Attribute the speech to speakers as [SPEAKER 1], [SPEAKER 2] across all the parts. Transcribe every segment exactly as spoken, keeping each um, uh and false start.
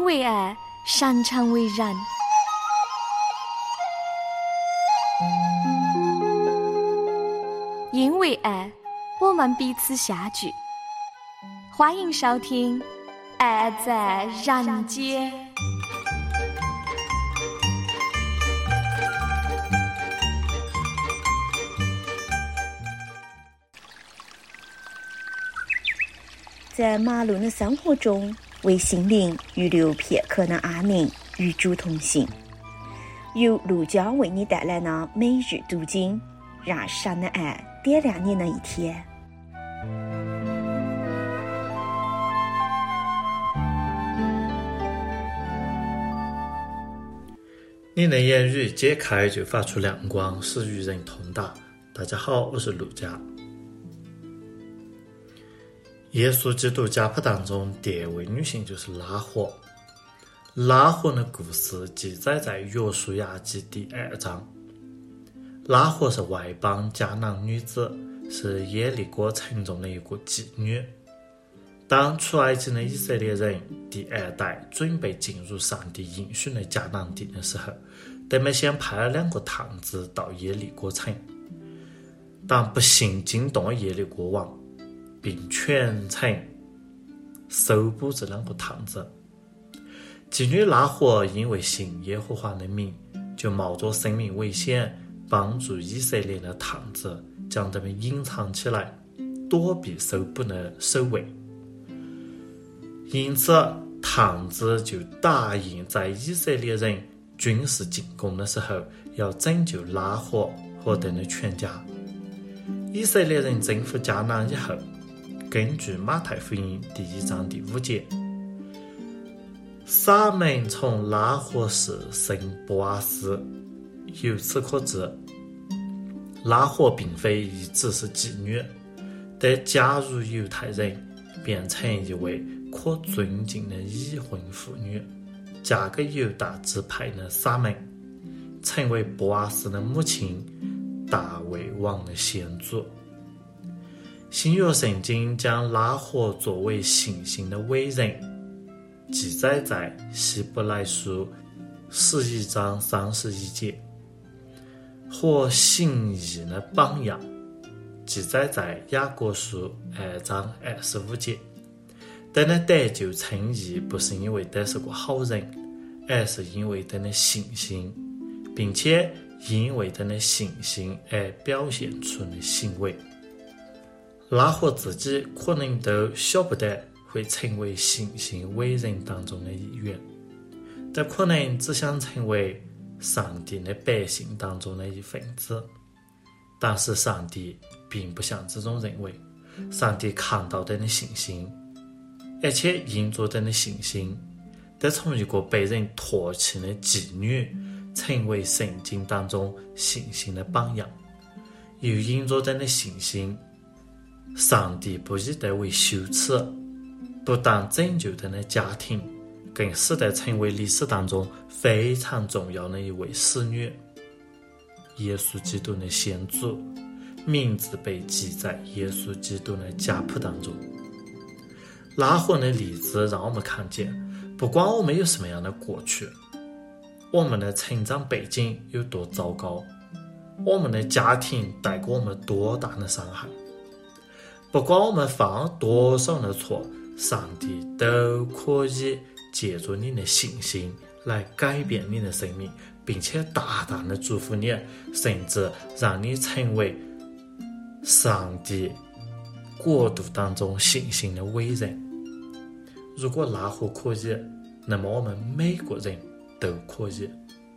[SPEAKER 1] 为爱，擅长为人。因为爱，我们彼此相聚。欢迎收听《爱在人间》。
[SPEAKER 2] 在忙碌的生活中，为心灵预留片刻的安宁，与主同行。由陆江为你带来的每日读经，让神的爱点亮你的一天。
[SPEAKER 3] 你的言语揭开就发出亮光，使与人同达。大家好，我是陆家。耶稣基督家谱当中第一位女性就是拉合。拉合的故事记载在约书亚记第二章。拉合是外邦迦南女子，是耶利哥城中的一个妓女。当出埃及的以色列人第二代准备进入上帝应许的迦南地的时候，他们先派了两个探子到耶利哥城，但不幸惊动了耶利哥王，并全城搜捕这两个探子。妓女拉合因为信耶和华的名，就冒着生命危险帮助以色列的探子将他们隐藏起来，躲避搜捕的守卫。因此探子就答应在以色列人军事进攻的时候要拯救拉合和他的全家。以色列人征服迦南以后，根据马太福音第一章第五节，撒门从拉合氏生波阿斯。由此可知，拉合并非一直是妓女，但加入犹太人，变成一位可尊敬的已婚妇女，嫁给犹大支派的撒门，成为波阿斯的母亲大卫王的先祖。新约圣经将拉合作为信心的伟人记载在希伯来书十一章三十一节，和行义的榜样记载在雅各书二章二十五节。他的得救称义不是因为他是个好人，而是因为他的信心，并且因为他的信心而表现出的行为。拉合自己可能都晓不得会成为信心伟人当中的一员，他可能只想成为上帝的百姓当中的一份子。但是上帝并不像这种认为，上帝看到他的信心，而且因着他的信心，他从一个被人唾弃的妓女成为圣经当中信心的榜样。又因着他的信心，上帝不以他为羞耻，不但拯救他的家庭，更使他成为历史当中非常重要的一位使女。耶稣基督的先祖名字被记在耶稣基督的家谱当中。拉合的例子让我们看见，不管我们有什么样的过去，我们的成长背景有多糟糕，我们的家庭带给我们多大的伤害，不管我们犯了多少的错，上帝都可以借助你的信心来改变你的生命，并且大大的祝福你，甚至让你成为上帝国度当中信心的伟人。如果拉合可以，那么我们每个人都可以。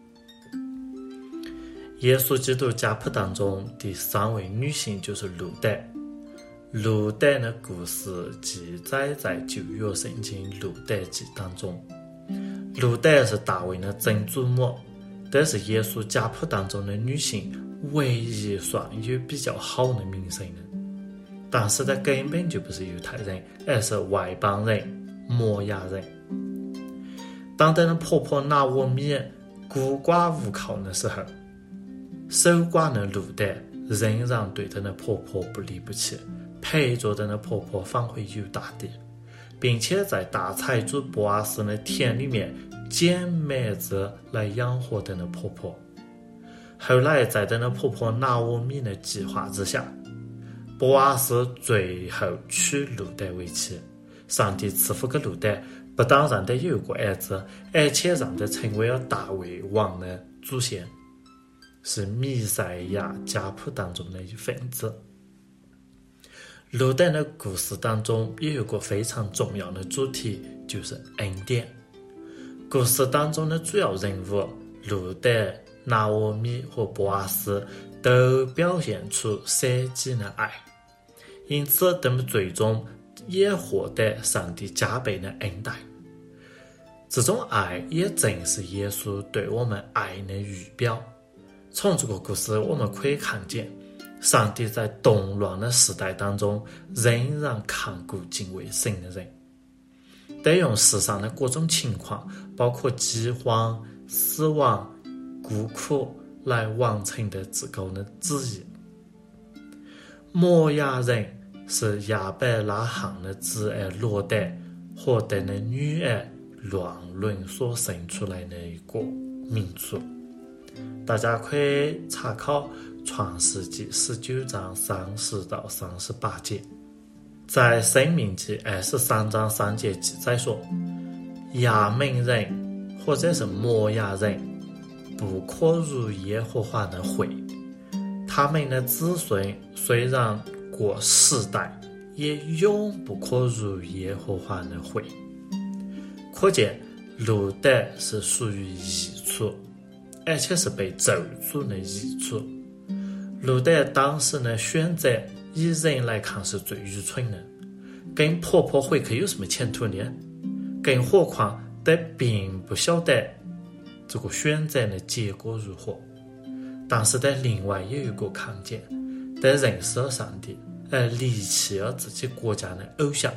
[SPEAKER 3] 耶稣基督家谱当中第三位女性就是路德。路德的故事记载在旧约圣经路德记当中。路德是大卫的曾祖母，但是耶稣家谱当中的女性唯一算有比较好的名声的。但是她根本就不是犹太人，而是外邦人摩押人。当她的婆婆拿俄米孤寡无靠的时候，守寡的路德仍然对她的婆婆不离不弃，陪着她的婆婆返回犹大地。 并且在大财主波阿斯的田里面捡麦子来养活他的婆婆。后来在他的婆婆拿俄米的计划之下，波阿斯最后娶路德为妻。上帝赐福给路德，不但让他有一个儿子，而且让他成为了大卫王的祖先，是弥赛亚家谱当中的一份子。路德的故事当中也有个非常重要的主题，就是恩典。故事当中的主要人物路德、拿俄米和波阿斯都表现出舍己的爱，因此他们最终也获得上帝加倍的恩待。这种爱也正是耶稣对我们爱的预表。从这个故事我们可以看见，上帝在动乱的时代当中仍然看顾敬畏神的人，得用世上的各种情况，包括饥荒、死亡、孤苦，来完成的至高的旨意。摩亚人是亚伯拉罕的子儿罗德和他的女儿乱伦所生出来的一个民族。大家可以查考创世纪十九章三十到三十八节。在申命记二十三章三节记载说，亚门人或者是摩亚人不可入耶和华的会，他们的子孙虽然过世代，也永不可入耶和华的会。可见路德是属于异族，而且是被咒诅的异族。路德当时的选择以人来看是最愚蠢的，跟婆婆回去有什么前途呢？更何况他并不晓得这个选择的结果如何。但是他另外也有一个看见，他认识了上帝，而离弃了自己国家的偶像，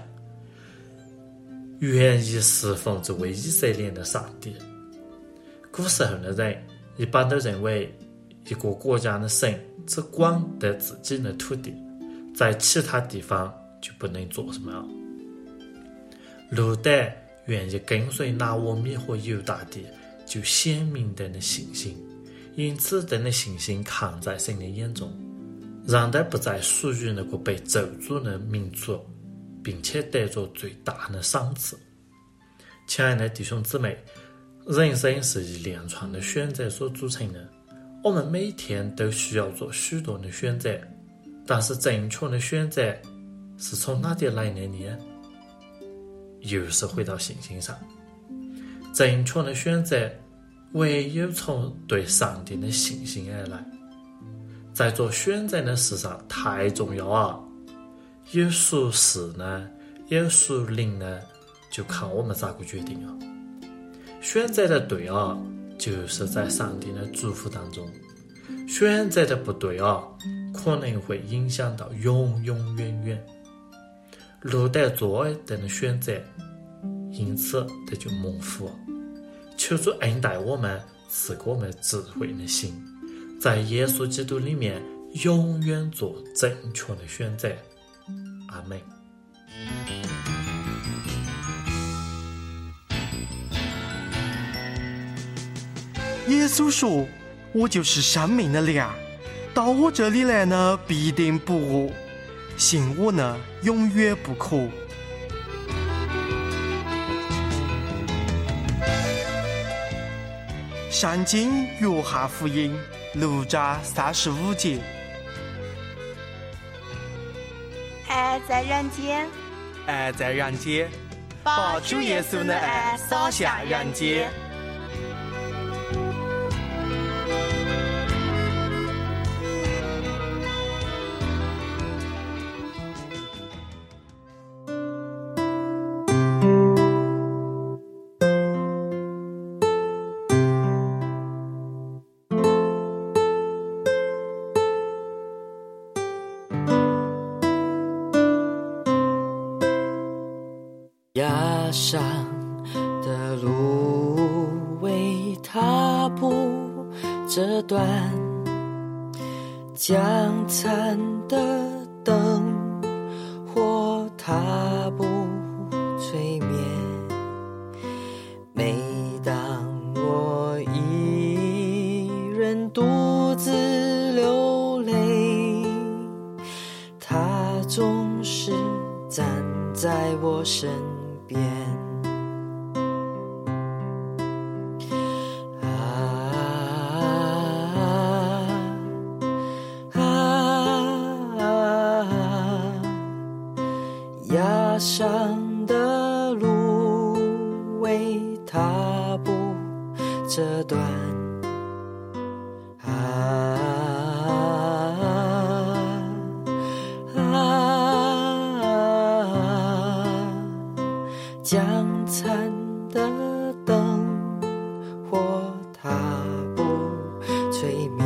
[SPEAKER 3] 愿意侍奉这位以色列的上帝。古时候的人一般都认为一个国家的神只管得自己的土地，在其他地方就不能做什么了。路德愿意跟随拿俄米和犹大地，就显明他的信心，因此他的信心看在神的眼中，让他不再属于那个被咒诅的民族，并且得着最大的赏赐。亲爱的弟兄姊妹，人生是一连串的选择所组成的，我们每天都需要做许多的选择，但是正确的选择是从哪里来的呢？又是回到信心上。正确的选择唯有从对上帝的信心而来。在做选择的事上太重要啊！有属世呢，有属灵呢，就看我们咋个决定啊。选择的对啊，就是在上帝的祝福当中；选择的不对啊，可能会影响到永永远远。路德做他的选择，因此他就蒙福。求主恩待我们，赐给我们智慧的心，在耶稣基督里面永远做正确的选择。阿们。
[SPEAKER 4] 耶稣说，我就是生命的粮，到我这里来呢，必定不饿，信我呢，永远不渴。圣经约翰福音六章三十五节。
[SPEAKER 5] 爱在人间，
[SPEAKER 4] 爱在人间，把主耶稣的爱洒向人间。
[SPEAKER 6] 崖上的芦苇踏步这段将残的灯火踏步吹总是站在我身边。啊啊，压伤的路为踏步这段。将残的灯火踏步吹灭。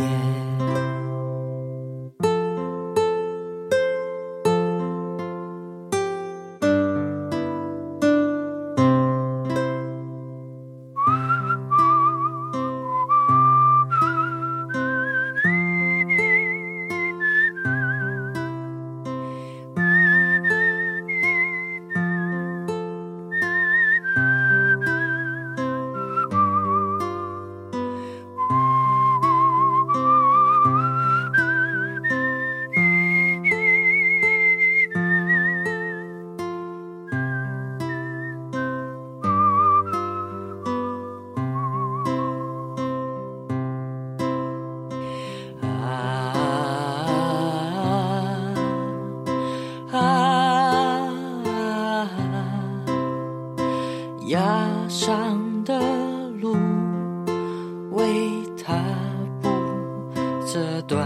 [SPEAKER 6] 压伤的路为踏步这段。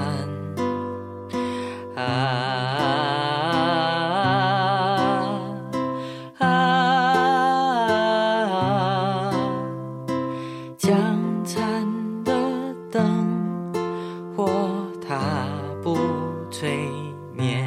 [SPEAKER 6] 啊啊，将残的灯火踏步吹灭。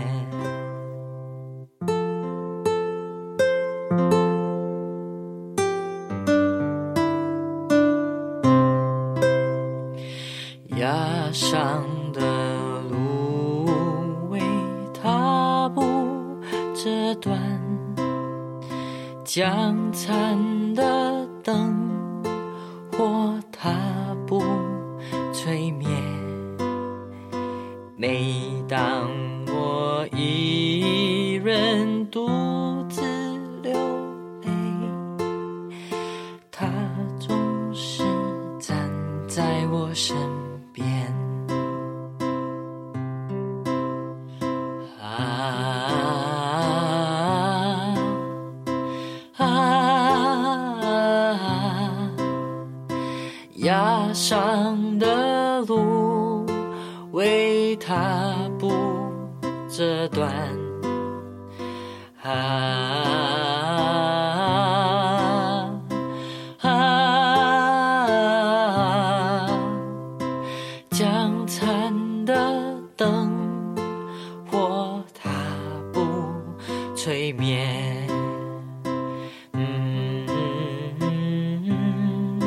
[SPEAKER 6] 压伤的路为踏步这段，将残的灯火踏步吹灭。每当我一人独自流泪，他总是站在我身边。啊啊，压伤的路为踏步这段。啊啊，将残的灯火踏步吹灭。嗯嗯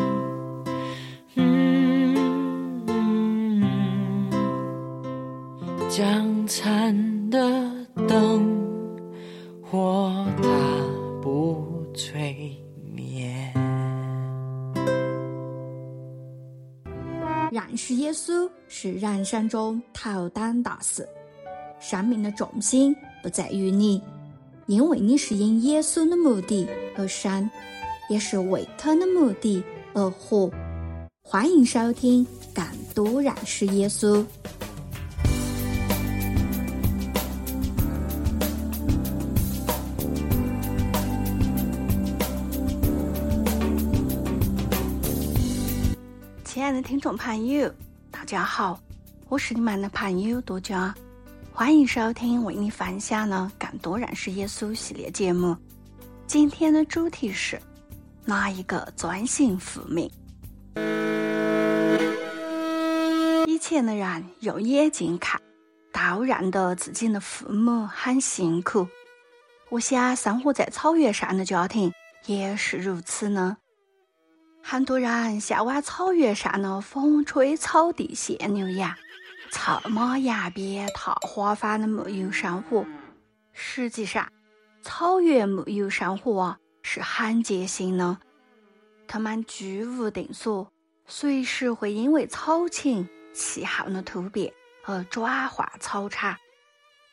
[SPEAKER 6] 嗯嗯，将残的灯火踏步吹灭。
[SPEAKER 7] 认识耶稣是人生中头等大事，生命的重心不在于你，因为你是因耶稣的目的而生，也是为他的目的而活。欢迎收听更多认识耶稣。
[SPEAKER 5] 亲爱的听众朋友，大家好，我是你们的朋友多佳，欢迎收听为你分享的更多认识耶稣系列节目。今天的主题是哪一个专心父命？以前的人用眼睛看，都认得自己的父母很辛苦，我想生活在草原上的家庭也是如此呢。很多人向往草原上的风吹草低见牛羊，草马扬鞭踏花帆的牧羊生活。实际上，草原牧羊生活啊是很艰辛的，他们居无定所，随时会因为草情、气候的突变而转换草场。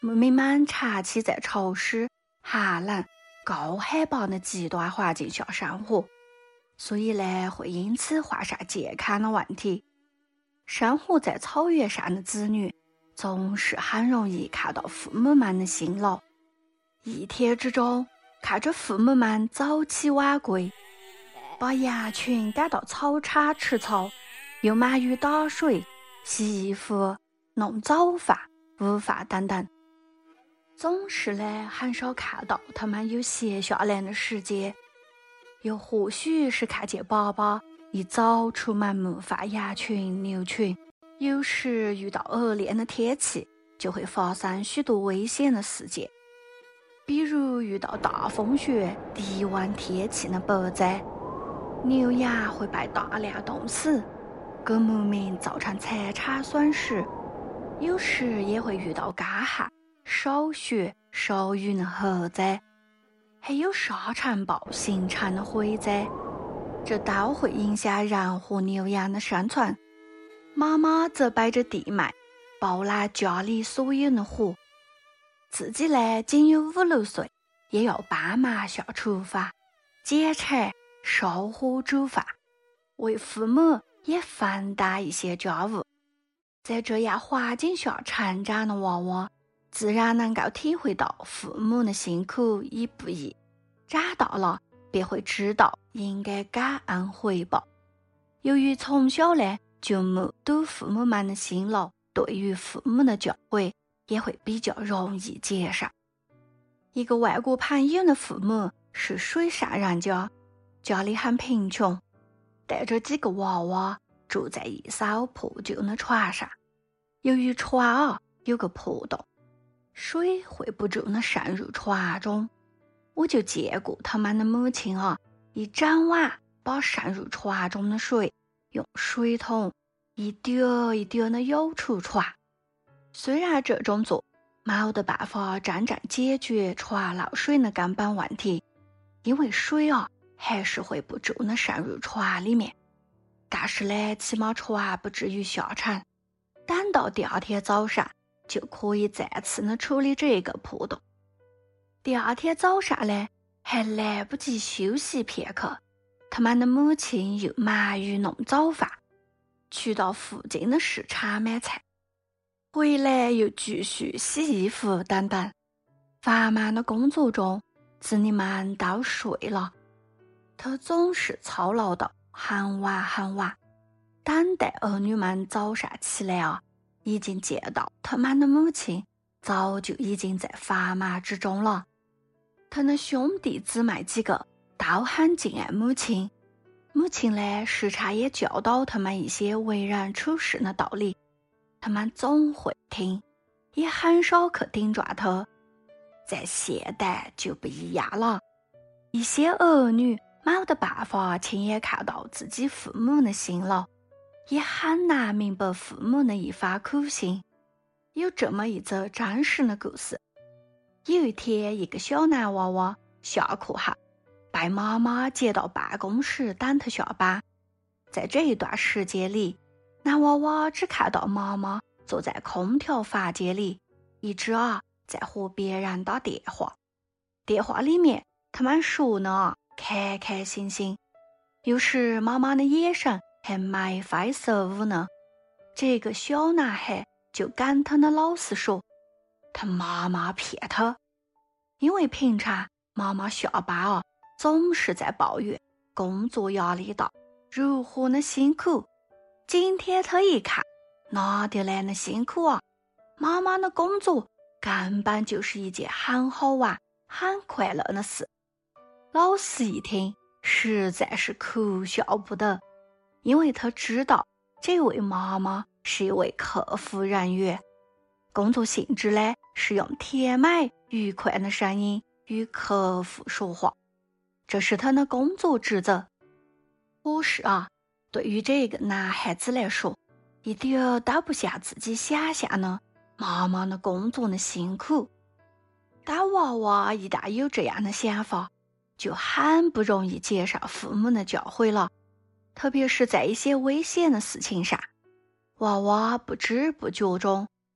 [SPEAKER 5] 牧民们长期在潮湿、寒冷、高海拔的极端环境下生活，所以呢，会因此患上健康的问题。生活在草原上的子女，总是很容易看到父母们的辛劳。一天之中，看着父母们早起晚归，把羊群赶到草场吃草，又忙于打水、洗衣服、弄早饭、午饭等等，总是呢很少看到他们有闲下来的时间。又或许是看见爸爸一早出门牧放羊群、牛群，有时遇到恶劣的天气，就会发生许多危险的事件，比如遇到大风雪、低温天气的暴灾，牛羊会被大量冻死，给牧民造成财产损失。有时也会遇到干旱、少雪、少雨的洪灾，还有沙尘暴形成的火灾，这都会影响人和牛羊的生存。妈妈则背着地麦，包揽家里所有的活，自己呢仅有五六岁，也要帮忙下厨房、捡柴、烧火煮饭，为父母也分担一些家务。在这样环境下成长的娃娃，自然能够体会到父母的辛苦与不易，长大了便会知道应该感恩回报。由于从小呢就目睹父母们的辛劳，对于父母的教诲也会比较容易接受。一个外国朋友的父母是水上人家，家里很贫穷，带着几个娃娃住在一艘破旧的船上。由于船啊有个破洞，水会不住地渗入船中，我就见过他们的母亲啊，一整晚把渗入船中的水用水桶一丢一丢地舀出船。虽然这种做没得办法真正解决船漏水的根本问题，因为水啊还是会不住地渗入船里面，但是呢，起码船不至于下沉。等到第二天早上，就可以再次的处理这个破洞。第二天早上呢，还来不及休息片刻，他们的母亲又忙于弄早饭，去到附近的市场买菜，回来又继续洗衣服等等。繁忙的工作中，子女们都睡了，他总是操劳到很晚很晚。等待儿女们早上起来啊，已经见到他们的母亲早就已经在繁忙之中了。他的兄弟姊妹几个都很敬爱母亲，母亲呢时常也教导他们一些为人处事的道理，他们总会听，也很少去顶撞他。在现代就不一样了，一些儿女没得办法亲眼看到自己父母的辛劳，也很难明白父母的一番苦心。有这么一则真实的故事。有一天，一个小男娃娃下课后被妈妈接到办公室等他下班。在这一段时间里，男娃娃只看到妈妈坐在空调房间里，一直啊在和别人打电话。电话里面他们说呢开开心心，有时妈妈的眼神还眉飞色舞呢。这个小男孩就跟他的老师说，他妈妈骗他，因为平常妈妈下班啊总是在抱怨工作压力大，如何的辛苦。今天他一看，哪里来的辛苦啊，妈妈的工作根本就是一件很好玩、很快乐的事。老师一听，实在是哭笑不得，因为他知道这位妈妈是一位客服人员，工作性质呢是用甜美愉快的声音与客户说话，这是他的工作职责。可是啊，对于这个男孩子来说，一点都不像自己想象的妈妈的工作的辛苦。当娃娃一旦有这样的想法，就很不容易接受父母的教诲了，特别是在一些危险的事情上，娃娃不知不觉中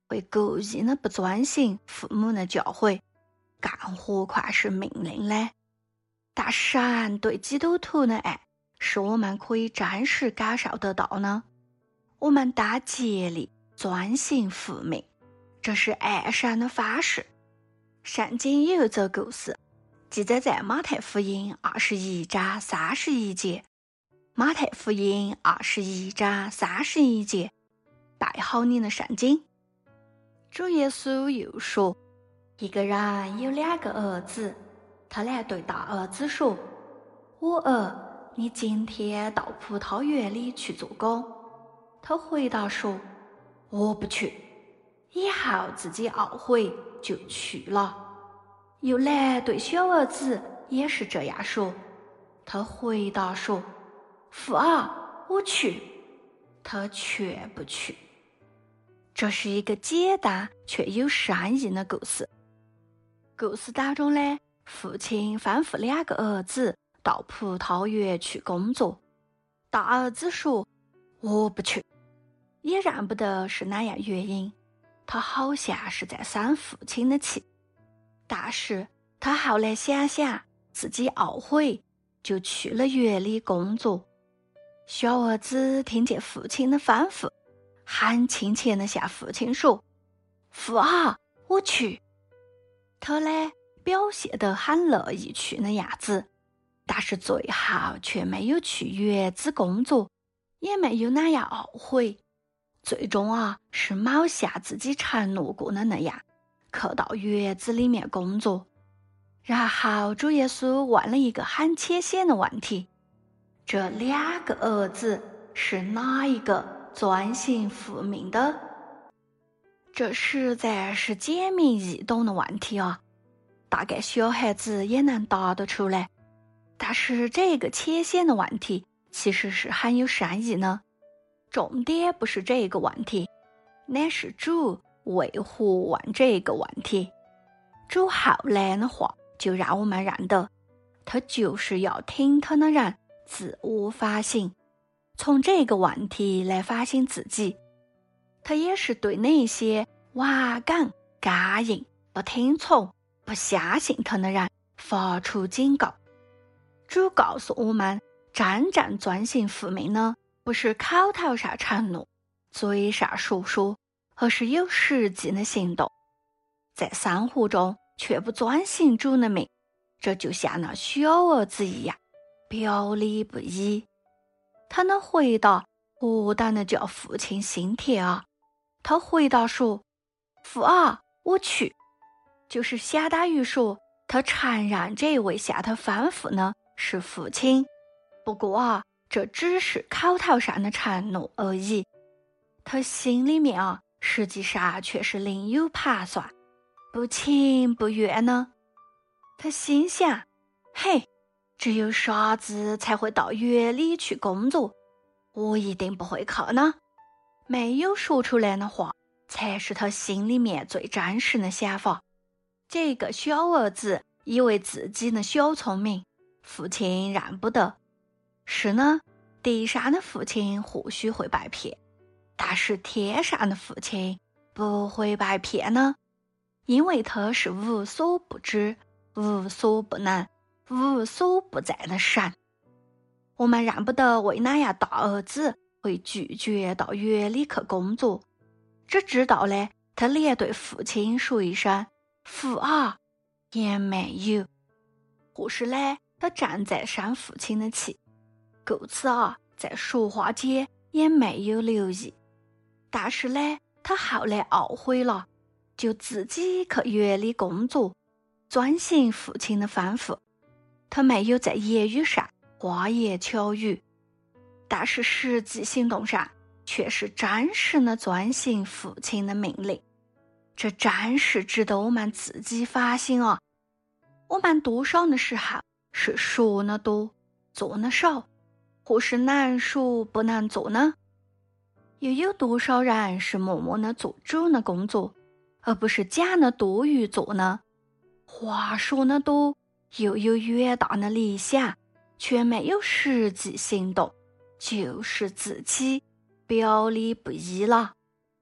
[SPEAKER 5] 会故意的不专心父母的教诲，更何况是命令呢？但神对基督徒的爱是我们可以真实感受得到呢。我们当竭力专心父命，这是爱神的方式。圣经有一则故事，记载在马太福音二十一章三十一节。马太福音二十一章三十一节，带好你的圣经。主耶稣又说，一个人有两个儿子，他来对大儿子说，我儿，你今天到葡萄园里去做工。他回答说，我不去。以后自己懊悔就去了。又来对小儿子也是这样说，他回答说，父啊，我去。他却不去。这是一个简单却有深意的故事。故事当中呢，父亲吩咐两个儿子到葡萄园去工作。大儿子说，我不去，也认不得是哪样原因，他好像是在生父亲的气。但是他后来想想，自己懊悔，就去了园里工作。小儿子听见父亲的吩咐，很亲切地向父亲说，父啊，我去。他呢，表现得很乐意去的样子，但是最后却没有去园子工作，也没有那样懊悔。最终啊，是冇像自己承诺过的那样，去到园子里面工作。然后主耶稣问了一个很浅显的问题，这两个儿子是哪一个专心父命的？这实在是简明易懂的问题啊，大概小孩子也能答得出来。但是这个浅显的问题其实是很有深意呢。重点不是这个问题，乃是主为何问这个问题。主后来的话就让我们认得，他就是要听他的人自我反省，从这个问题来反省自己。他也是对那些顽梗、刚硬、不听从、不相信他的人发出警告。主告诉我们，真正专心父命呢，不是口头上承诺，嘴上说说，而是有实际的行动。在生活中却不专心主的命，这就像那小儿子一样，表里不一。他的回答何等的叫父亲心甜啊！他回答说，父啊，我去。就是相当于说，他承认这位向他吩咐呢是父亲，不过啊，这只是口头上的承诺而已。他心里面啊，实际上却是另有盘算，不情不愿呢。他心想，嘿，只有傻子才会到园里去工作，我一定不会去呢。没有说出来的话，才是他心里面最真实的想法。这个小儿子以为自己的小聪明，父亲认不得。是呢，地上的父亲或许会被骗，但是天上的父亲不会被骗呢，因为他是无所不知、无所不能、无所不在的神。我们认不得为哪样大儿子会拒绝到园里去工作，只知道呢，他连对父亲说一声父啊也没有，或是呢，他站在生父亲的气，故此啊，在说话间也没有留意。但是呢，他后来懊悔了，就自己去园里工作，遵行父亲的吩咐。他没有在言语上花言巧语，但是实际行动上却是真实的遵行父亲的命令。这真是值得我们自己反省啊！我们多少的时候是说的多，做的少，或是能说不能做呢？又有多少人是默默的做主的工作，而不是讲的多于做呢？话说的多，又有远大的理想，却没有实际行动，就是自己表里不一了。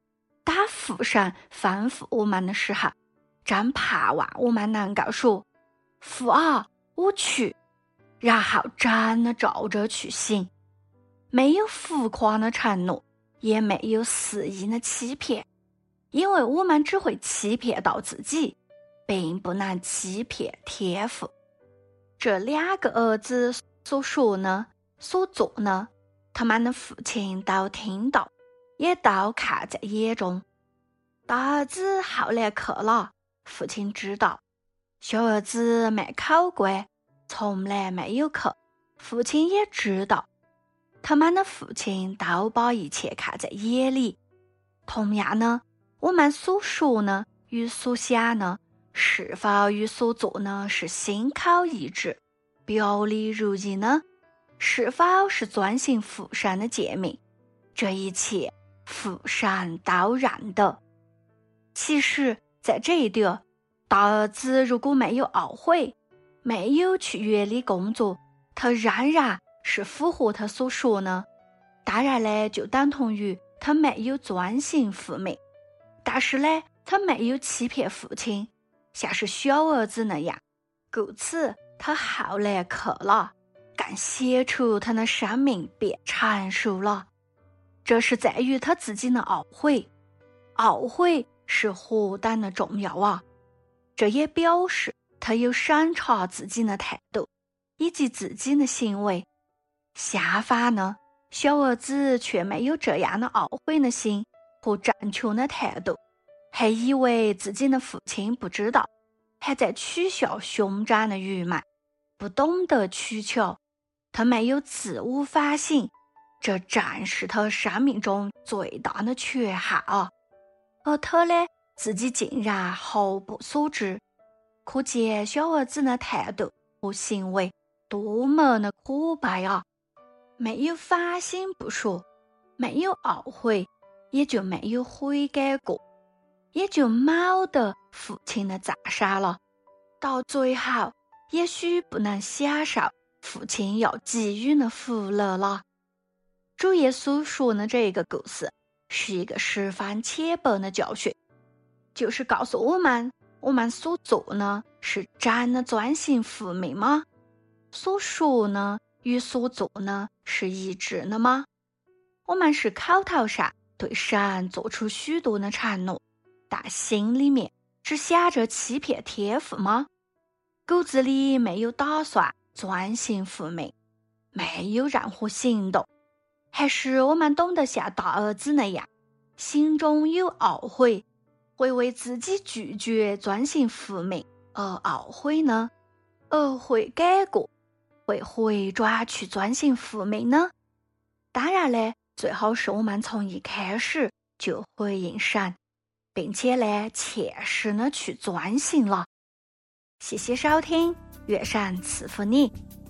[SPEAKER 5] 大福神吩咐我们的时候，真盼望我们能够说：父啊，我去，然后真的照着去行。没有浮夸的承诺，也没有肆意的欺骗，因为我们只会欺骗到自己，并不能欺骗天父。这两个儿子所说呢，所做呢，他们的父亲都听到，也都看在眼中。大儿子后来去了，父亲知道；小儿子没口乖，从来没有去，父亲也知道。他们的父亲都把一切看在眼里。同样呢，我们所说呢与所想呢，是否与所做呢是心口一致，表里如一呢？是否是遵行父神的诫命？这一切父神都认得。其实在这一点，大儿子如果没有懊悔，没有去园里工作，他仍然是符合他所说呢，当然呢就等同于他没有遵行父命。但是呢，他没有欺骗父亲，像是小儿子那样，故此他后来去了，更显出他的生命变成熟了。这是在于他自己的懊悔，懊悔是何等的重要啊！这也表示他有审查自己的态度以及自己的行为。相反呢，小儿子却没有这样的懊悔的心和正确的态度，还以为自己的父亲不知道，还在取笑兄长的愚昧，不懂得取巧。他没有自我反省，这正是他生命中最大的缺憾啊！而他呢，自己竟然毫不所知，可见小儿子的态度和行为多么的可悲啊！没有反省不说，没有懊悔，也就没有悔改过，也就没得父亲的赞赏了。到最后，也许不能享受父亲要给予的福乐了。主耶稣说的这个故事是一个十分浅薄的教训，就是告诉我们，我们所做呢是真的遵行父命吗？所说呢与所做呢是一致的吗？我们是口头上对神做出许多的承诺，但心里面只想着欺骗天父吗？骨子里没有打算遵行父命，没有任何行动，还是我们懂得像大儿子那样，心中有懊悔，会为自己拒绝遵行父命而懊悔呢？而会改过，会回转去遵行父命呢？当然嘞，最好是我们从一开始就回应神，并且呢切实的去遵行了。谢谢收听，愿神赐福你。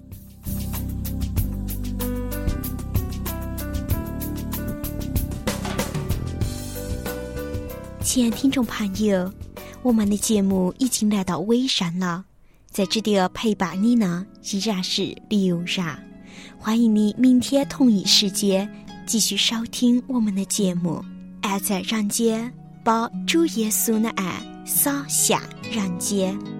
[SPEAKER 2] 亲爱听众朋友，我们的节目已经来到尾声了，在这里陪伴你呢依然是刘然，欢迎你明天同一时间继续收听我们的节目。爱在人间，把主耶稣的爱洒向人间。